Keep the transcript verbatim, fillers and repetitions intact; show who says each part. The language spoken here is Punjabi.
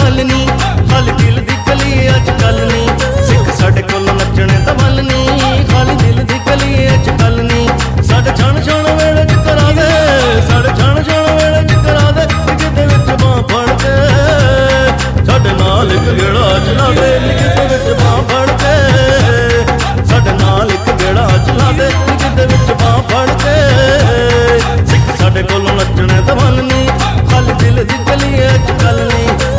Speaker 1: ਗੱਲ ਨੀ, ਖਾਲੀ ਦਿਲ ਦੀ ਗਲੀ ਅੱਜ ਕੱਲ ਨੀ। ਸਿੱਖ ਸਾਡੇ ਕੋਲ ਨੱਚਣੇ ਦਾ ਵੱਲ ਨੀ, ਖਾਲੀ ਦਿਲ ਦੀ ਗਲੀ ਅੱਜ ਕੱਲ ਨੀ। ਸਾਡੇ ਛਣ ਛਣ ਵੇਲੇ ਚ ਕਰਾ ਦੇ, ਸਾਡੇ ਛਣ ਛਣ ਵੇਲੇ ਚ ਕਰਾ ਦੇ, ਜਿਹਦੇ ਵਿੱਚ ਬਾਂਹ ਫੜ ਕੇ ਸਾਡੇ ਨਾਲ ਇੱਕ ਗੇੜਾ ਚਲਾ ਦੇ, ਜਿਹਦੇ ਵਿੱਚ ਬਾਂਹ ਫੜ ਕੇ ਸਾਡੇ ਨਾਲ ਇੱਕ ਗੇੜਾ ਚਲਾ ਦੇ, ਜਿਹਦੇ ਵਿੱਚ ਬਾਂਹ ਫੜ ਕੇ। ਸਿੱਖ ਸਾਡੇ ਕੋਲ ਨੱਚਣੇ ਦਾ ਵੱਲ ਨੀ, ਖਾਲੀ ਦਿਲ ਦੀ ਗਲੀ ਅੱਜ ਕੱਲ ਨੀ।